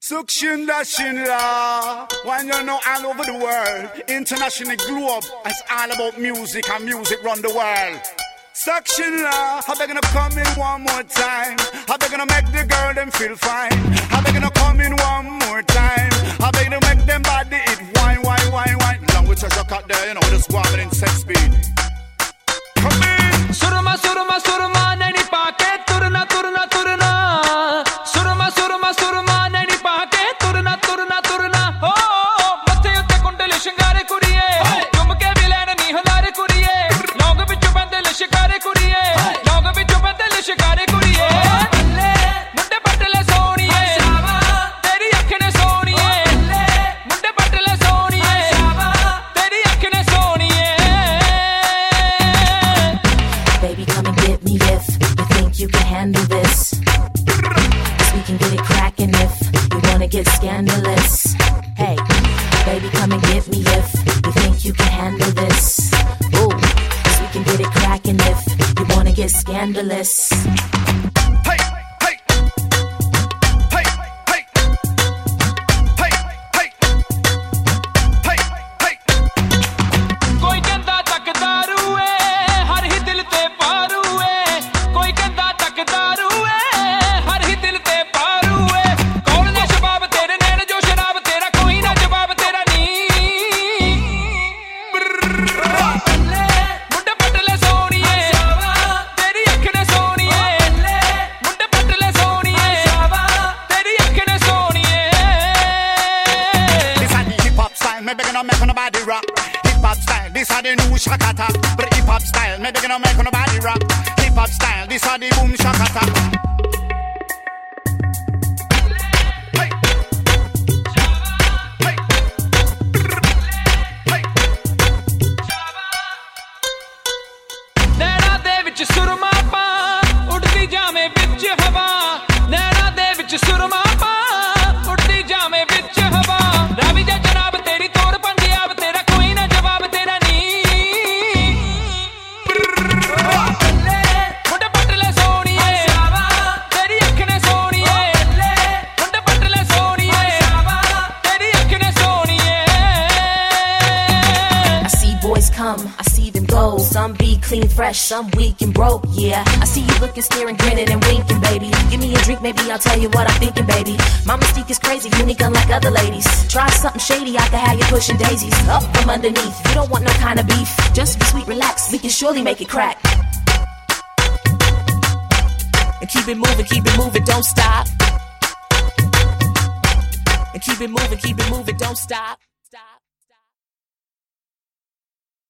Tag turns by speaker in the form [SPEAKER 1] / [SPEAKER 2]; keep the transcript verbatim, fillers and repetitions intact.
[SPEAKER 1] Suction dashing la, when you know all over the world, international globe, it's all about music and music run the world. Suction la, how they gonna come in one more time? How they gonna make the girl them feel fine? How they gonna come in one more time? How they gonna make them body it wine, wine, wine, wine? Long with treasure cut there, you know, just warming in sex speed. Come in!
[SPEAKER 2] Surma, surma, surma, nani paake, turna, turna, turna. Surma, surma, surma, nani paake, turna, turna, turna. Oh, mathe utte kundale shingare kuriye, jumke bilane ni halare kuriye. Log bichu bandale shikare kuriye, log bichu bandale shikare kuriye. Munde patale soniye, teri akhne soniye. Munde patale soniye, teri akhne soniye.
[SPEAKER 3] Baby, come and get me if you think you can handle this. Cause we can get it crackin' if you wanna get scandalous. Hey, baby, come and get me if you think you can handle this. Ooh, cause we can get it crackin' if you wanna get scandalous.
[SPEAKER 1] Hey, hey, hey, hey, hey, hey, hey, hey.
[SPEAKER 2] कोई कहंदा तकदारू है हर ही दिल ते पारू है कोई कहंदा तकदारू है हर ही दिल ते पारू है कौन ने शबाब तेरे नैन जो शराब तेरा कोई ना जवाब तेरा नी मुंडे पटले सोनिए तेरी अख ने सोनिए मुंडे पटले सोनिए तेरी अख ने सोनिए
[SPEAKER 1] This are the hip hop style, maybe gonna make nobody rock. Hip hop style, this are the new shakata. But hip hop style, maybe gonna make nobody rock. Hip hop style, this are the boom shakata. Hey, hey, hey.
[SPEAKER 2] ਨੈਣਾ ਦੇ ਵਿੱਚ ਸੁਰਮਾ ਪਾ ਉੱਡਦੀ ਜਾਵੇਂ ਵਿੱਚ ਹਵਾ ਨੈਣਾ ਦੇ ਵਿੱਚ ਸੁਰਮਾ ਪਾ ਉੱਡਦੀ ਜਾਵੇਂ ਵਿੱਚ ਹਵਾ ਰਾਵੀ ਜਾ ਜਨਾਬ ਤੇਰੀ ਤੋੜ ਪੰਜਾਬ ਤੇਰਾ ਕੋਈ ਨਾ ਜਵਾਬ ਤੇਰਾ ਨੀ ਮੁੰਡੇ ਪਟਲੇ ਸੋਣੀਏ ਤੇਰੀ ਅੱਖ ਨੇ ਸੋਣੀਏ ਮੁੰਡੇ ਪਟਲੇ ਸੋਣੀਏ ਤੇਰੀ ਅੱਖ ਨੇ ਸੋਣੀਏ
[SPEAKER 3] I see boys come, I see them go. Some be clean, fresh, some weak and broke. Yeah, I see you looking, staring, grinning and winking, baby. Give me a drink, maybe I'll tell you what I'm thinking, baby. My mystique is crazy, unique unlike other ladies. Try something shady, I can have you pushing daisies up from underneath. You don't want no kind of beef, just be sweet, relax. We can surely make it crack. And keep it moving, keep it moving, don't stop. And keep it moving, keep it moving, don't stop.